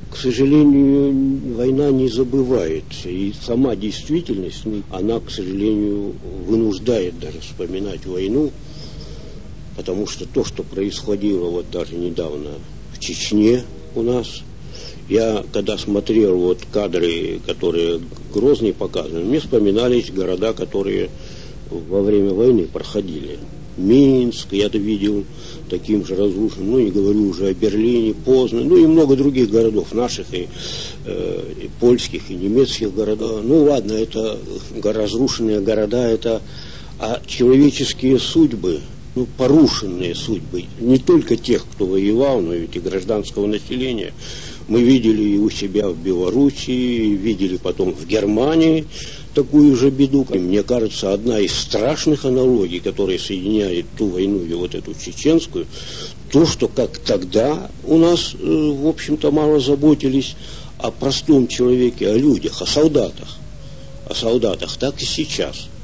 К сожалению, война не забывается, и сама действительность, она, к сожалению, вынуждает даже вспоминать войну, потому что то, что происходило вот даже недавно в Чечне у нас, я когда смотрел вот кадры, которые Грозный показывали, мне вспоминались города, которые во время войны проходили. Минск, я-то видел таким же разрушенным, ну не говорю уже о Берлине, Познань, ну и много других городов, наших и польских, и немецких городов. Ну ладно, это разрушенные города, это человеческие судьбы, порушенные судьбы, не только тех, кто воевал, но и гражданского населения. Мы видели и у себя в Белоруссии, видели потом в Германии такую же беду. Мне кажется, одна из страшных аналогий, которая соединяет ту войну и вот эту чеченскую, то, что как тогда у нас, в общем-то, мало заботились о простом человеке, о людях, о солдатах, так и сейчас.